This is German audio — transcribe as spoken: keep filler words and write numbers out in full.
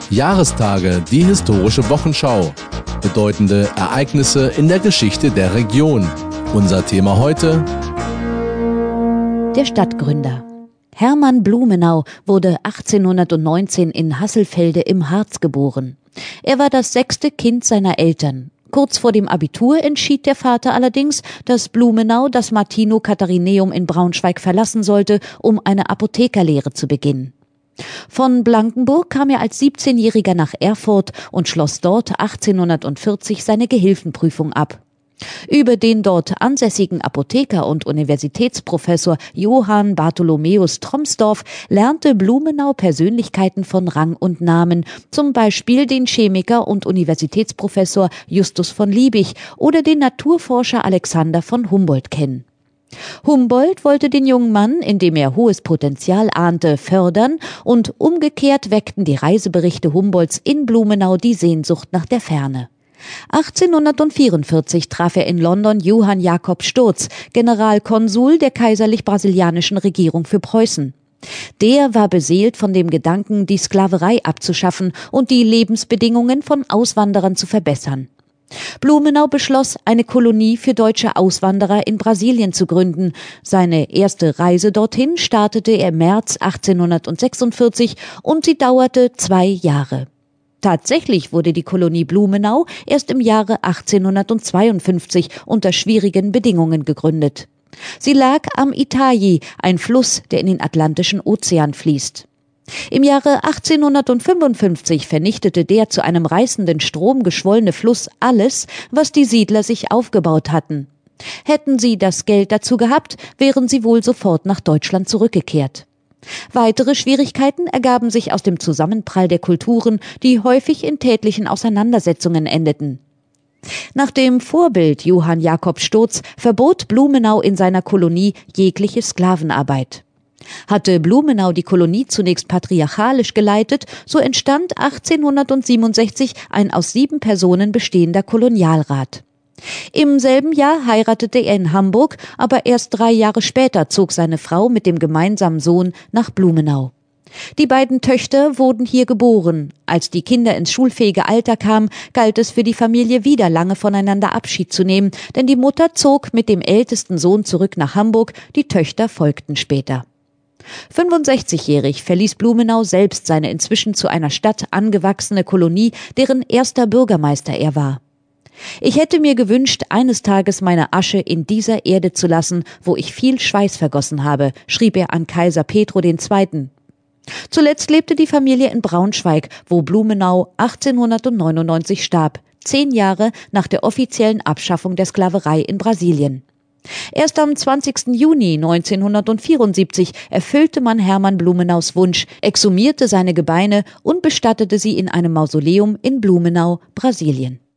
Jahrestage, die historische Wochenschau. Bedeutende Ereignisse in der Geschichte der Region. Unser Thema heute: Der Stadtgründer. Hermann Blumenau wurde achtzehnhundertneunzehn in Hasselfelde im Harz geboren. Er war das sechste Kind seiner Eltern. Kurz vor dem Abitur entschied der Vater allerdings, dass Blumenau das Martino-Katharineum in Braunschweig verlassen sollte, um eine Apothekerlehre zu beginnen. Von Blankenburg kam er als siebzehnjähriger nach Erfurt und schloss dort achtzehnhundertvierzig seine Gehilfenprüfung ab. Über den dort ansässigen Apotheker und Universitätsprofessor Johann Bartholomäus Tromsdorf lernte Blumenau Persönlichkeiten von Rang und Namen, zum Beispiel den Chemiker und Universitätsprofessor Justus von Liebig oder den Naturforscher Alexander von Humboldt kennen. Humboldt wollte den jungen Mann, in dem er hohes Potenzial ahnte, fördern, und umgekehrt weckten die Reiseberichte Humboldts in Blumenau die Sehnsucht nach der Ferne. achtzehnhundertvierundvierzig traf er in London Johann Jakob Sturz, Generalkonsul der kaiserlich-brasilianischen Regierung für Preußen. Der war beseelt von dem Gedanken, die Sklaverei abzuschaffen und die Lebensbedingungen von Auswanderern zu verbessern. Blumenau beschloss, eine Kolonie für deutsche Auswanderer in Brasilien zu gründen. Seine erste Reise dorthin startete er im März achtzehnhundertsechsundvierzig und sie dauerte zwei Jahre. Tatsächlich wurde die Kolonie Blumenau erst im Jahre achtzehnhundertzweiundfünfzig unter schwierigen Bedingungen gegründet. Sie lag am Itaji, ein Fluss, der in den Atlantischen Ozean fließt. Im Jahre achtzehnhundertfünfundfünfzig vernichtete der zu einem reißenden Strom geschwollene Fluss alles, was die Siedler sich aufgebaut hatten. Hätten sie das Geld dazu gehabt, wären sie wohl sofort nach Deutschland zurückgekehrt. Weitere Schwierigkeiten ergaben sich aus dem Zusammenprall der Kulturen, die häufig in tätlichen Auseinandersetzungen endeten. Nach dem Vorbild Johann Jakob Sturz verbot Blumenau in seiner Kolonie jegliche Sklavenarbeit. Hatte Blumenau die Kolonie zunächst patriarchalisch geleitet, so entstand achtzehnhundertsiebenundsechzig ein aus sieben Personen bestehender Kolonialrat. Im selben Jahr heiratete er in Hamburg, aber erst drei Jahre später zog seine Frau mit dem gemeinsamen Sohn nach Blumenau. Die beiden Töchter wurden hier geboren. Als die Kinder ins schulfähige Alter kamen, galt es für die Familie wieder lange voneinander Abschied zu nehmen, denn die Mutter zog mit dem ältesten Sohn zurück nach Hamburg, die Töchter folgten später. fünfundsechzigjährig verließ Blumenau selbst seine inzwischen zu einer Stadt angewachsene Kolonie, deren erster Bürgermeister er war. Ich hätte mir gewünscht, eines Tages meine Asche in dieser Erde zu lassen, wo ich viel Schweiß vergossen habe, schrieb er an Kaiser Pedro der Zweite. Zuletzt lebte die Familie in Braunschweig, wo Blumenau achtzehnhundertneunundneunzig starb, zehn Jahre nach der offiziellen Abschaffung der Sklaverei in Brasilien. Erst am zwanzigsten Juni neunzehnhundertvierundsiebzig erfüllte man Hermann Blumenaus Wunsch, exhumierte seine Gebeine und bestattete sie in einem Mausoleum in Blumenau, Brasilien.